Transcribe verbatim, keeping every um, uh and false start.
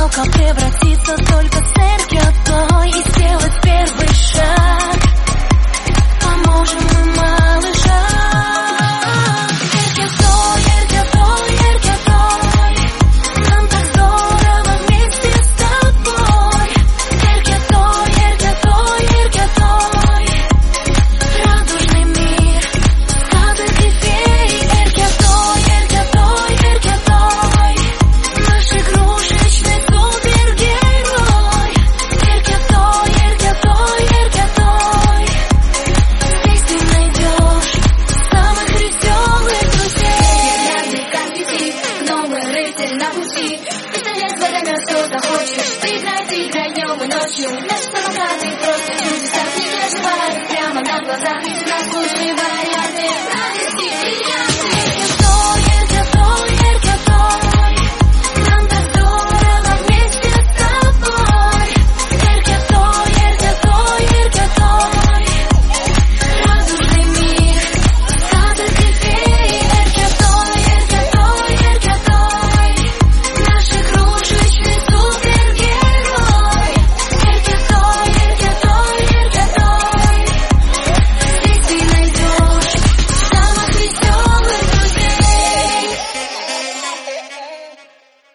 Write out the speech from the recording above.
одиноко превратиться только с эркетой и сделать первый шаг. Поможем мы малышам. Эркетой, эркетой, эркетой, нам так здорово вместе с тобой. Эркетой, эркетой, эркетой, радужный мир сказок и фей. Эркетой, эркетой, эркетой, наш игрушечный супергерой. Эркетой, эркетой, эркетой, здесь ты найдешь самых веселых друзей. Гирлянды, конфетти, гномы, рыцарь на пути. Пистолет, водомет, что захочешь. Поиграть, играть днем и ночью. Наши самокаты просто чудеса. Не переживай, прямо на глазах. Нас